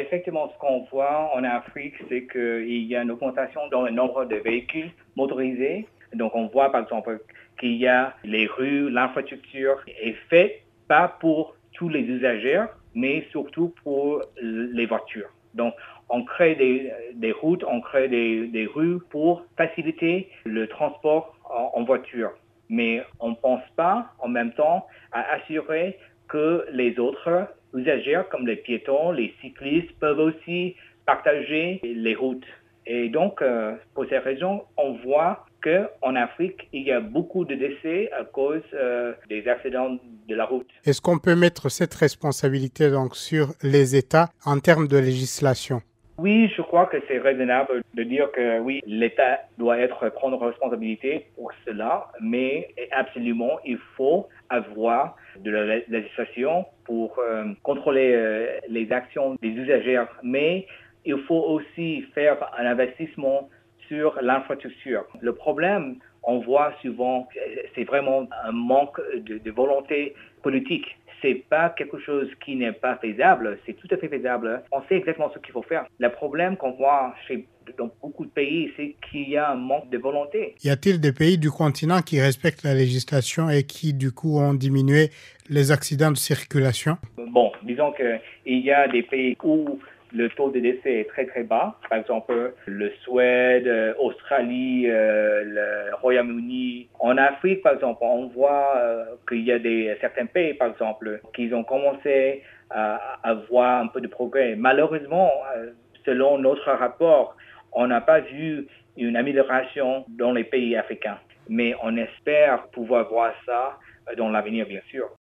Effectivement, ce qu'on voit en Afrique, c'est qu'il y a une augmentation dans le nombre de véhicules motorisés. Donc, on voit par exemple qu'il y a les rues, l'infrastructure est faite pas pour tous les usagers, mais surtout pour les voitures. Donc, on crée des routes, on crée des rues pour faciliter le transport en voiture. Mais on ne pense pas en même temps à assurer que les autres usagers, comme les piétons, les cyclistes, peuvent aussi partager les routes. Et donc, pour ces raisons, on voit qu'en Afrique, il y a beaucoup de décès à cause des accidents de la route. Est-ce qu'on peut mettre cette responsabilité donc sur les États en termes de législation? Oui, je crois que c'est raisonnable de dire que oui, l'État doit prendre responsabilité pour cela, mais absolument, il faut avoir de la législation pour contrôler les actions des usagers, mais il faut aussi faire un investissement sur l'infrastructure. Le problème, on voit souvent, c'est vraiment un manque de volonté politique. C'est pas quelque chose qui n'est pas faisable, c'est tout à fait faisable. On sait exactement ce qu'il faut faire. Le problème qu'on voit dans beaucoup de pays, c'est qu'il y a un manque de volonté. Y a-t-il des pays du continent qui respectent la législation et qui, du coup, ont diminué les accidents de circulation? Bon, disons qu'il y a des pays où le taux de décès est très très bas. Par exemple, le Suède, Australie, le Royaume-Uni. En Afrique, par exemple, on voit qu'il y a certains pays, par exemple, qui ont commencé à avoir un peu de progrès. Malheureusement, selon notre rapport, on n'a pas vu une amélioration dans les pays africains. Mais on espère pouvoir voir ça dans l'avenir, bien sûr.